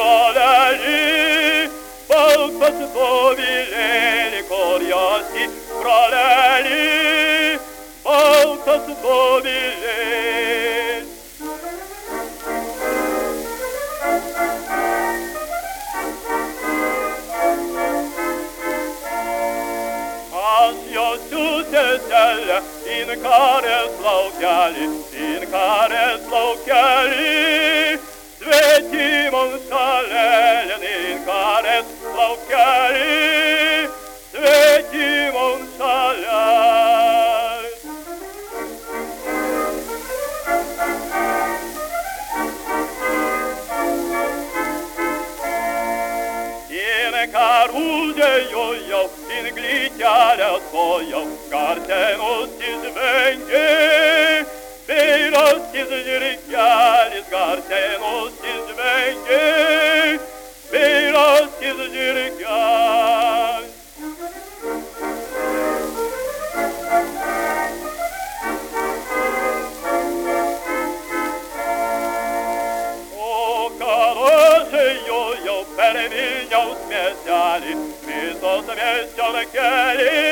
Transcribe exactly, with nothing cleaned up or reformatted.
пролели, балкос повелели, корьяси пролели, балкос повелели. Suteselle, in care slauchiali, in care slauchiali, svetimon salelen, in care slauchiali, svetimon salelen. In caruze io-io, in glitiale svojo, gartenos izvengė, veiros izžirgelis, gartenos izvengė, veiros izžirgelis. O karože jo-jo per Vilniaus miestelį, visos miestelio keliai,